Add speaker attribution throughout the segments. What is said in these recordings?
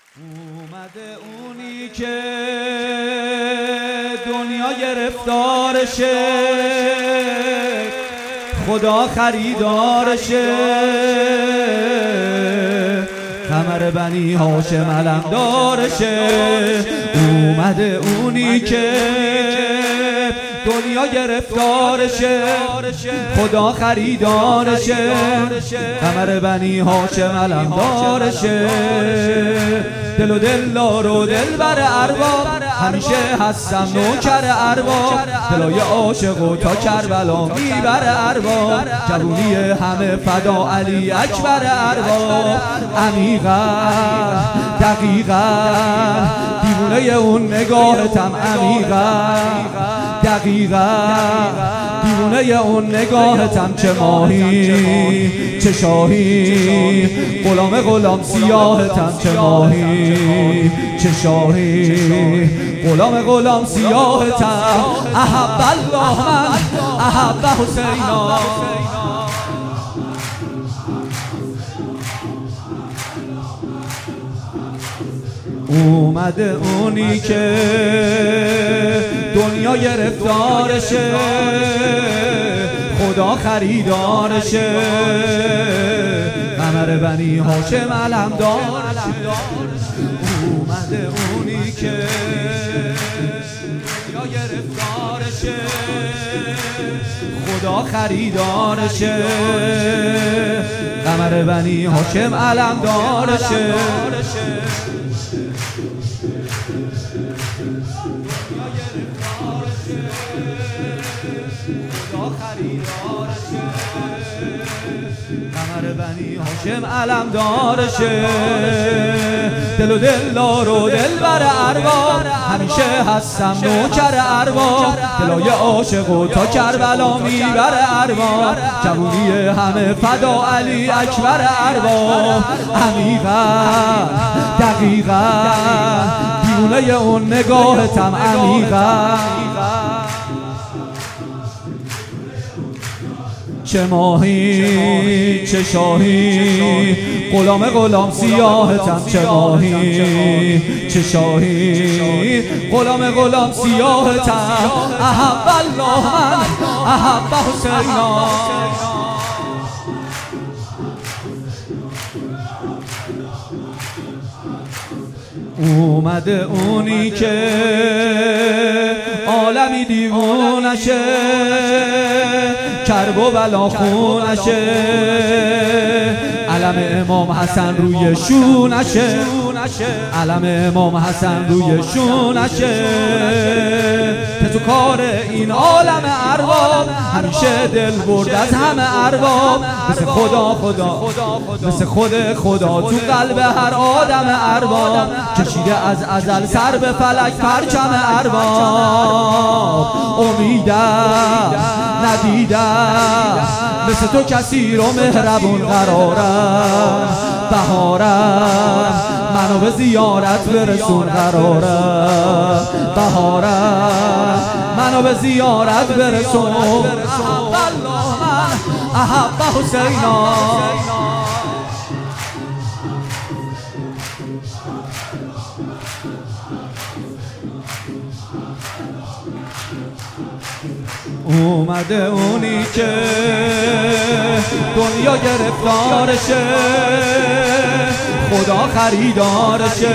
Speaker 1: اومده اونی که دنیا گرفتارشه، خدا خریدارشه، قمر بنی هاشم علمدارشه. اومده اونی که دنیا گرفتارشه، خدا خریدارشه، قمر بنی هاشم علمدارشه. دل و دلدار و دلبر ارباب، همیشه هستم نوکر ارباب. دلای عاشق و تا کربلا میبر ارباب، جوونی همه فدا علی اکبر ارباب. عمیقا دقیقا دیوونه اون نگاهتم، عمیقا دقیقا دیوونه اون نگاهتم. چه ماهی چه شاهی، غلام سیاهتم. چه ماهی چه شاهی، غلام سیاهتم. احب الله من احب حسینا. اومده اونی که دنیا گرفتارشه، خدا خریدارشه، قمر بنی هاشم علمدارشه. اومده اونی که دنیا گرفتارشه، خدا خریدارشه، قمر بنی هاشم علمدارشه. قمر بنی هاشم علمدارشه. دل و دلدار و دلبر ارباب، همیشه هستم نوکر ارباب. دلای عاشق و تا کربلا میبر ارباب، جوونی همه فدا علی اکبر ارباب. عمیقا دقیقا دیوونه اون نگاهتم، عمیقا چه ماهی چه شاهی، غلام سیاهتم. چه ماهی چه شاهی، غلام سیاهتم. احب الله من احب حسینا. اومده اونی که عالمی دیوونشه، کرب و بلا خونشه، علم امام حسن روی شونشه، علم امام حسن روی شونشه. تو کار این عالم ارباب، همیشه دل برد از همه ارباب. مثل خدا مثل خدا تو قلب هر آدم ارباب، کشیده از ازل سر به فلک پرچم ارباب. امیدم ندیدم مثل تو کسی رو مهربون قرارم. بهارم منو به زیارت برسون قرارم. بهارم منو به زیارت برسون. احب الله من احب حسینا. اومده اونی که دنیا گرفتارشه، خدا خریدارشه،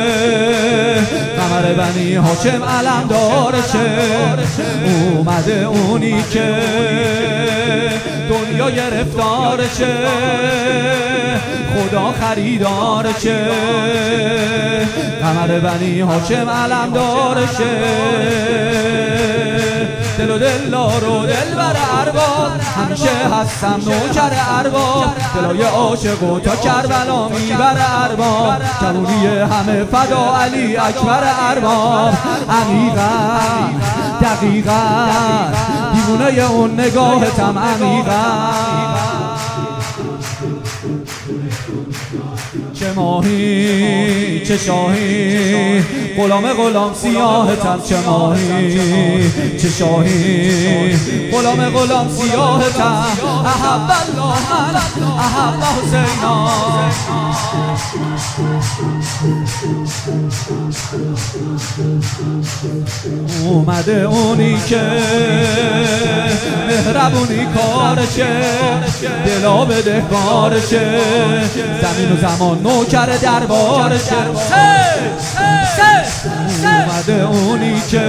Speaker 1: قمر بنی هاشم علمدارشه. اومده اونی که دنیا گرفتارشه، خدا خریدارشه، قمر بنی هاشم علمدارشه. دل و دلدار و دلبر ارباب، همیشه هستم نوکر ارباب. دلای عاشق و تا کربلا میبر ارباب، جوونی همه فدا علی اکبر ارباب. عمیقا دقیقا دیوونه اون نگاهتم، عمیقا چه چه ماهی چه شاهی غلام سیاهتم چه ماهی چه شاهی غلام سیاهتم احب الله من احب حسینا اومده اونی که مهربونی کارشه دلا بده کارشه زمین و زمان نوکر دربارشه اومده اونی که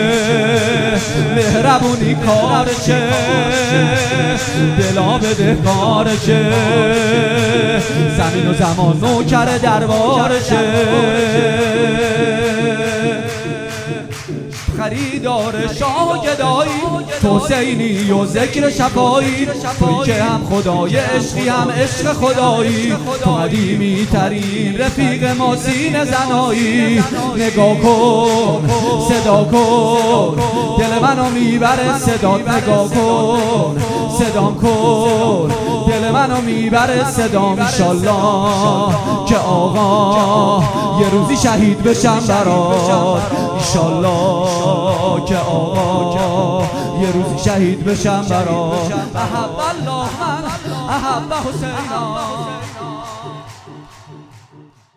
Speaker 1: مهربونی کارشه دلا بده کارشه زمین و زمان نوکر دربارشه خریدار شاه و گدایی حسینی و ذکر شفایی توی که هم خدای عشقی هم عشق خدایی تو قدیمی ترین رفیق ما سینه زنایی نگاه کن صدا کن دل منو میبره صدات نگاه کن صدام کن دل منو میبره صدام ایشالله که آقا یه روزی شهید بشم برات ایشالله که آقا یه روزی شهید بشم برات احب الله من احب حسینا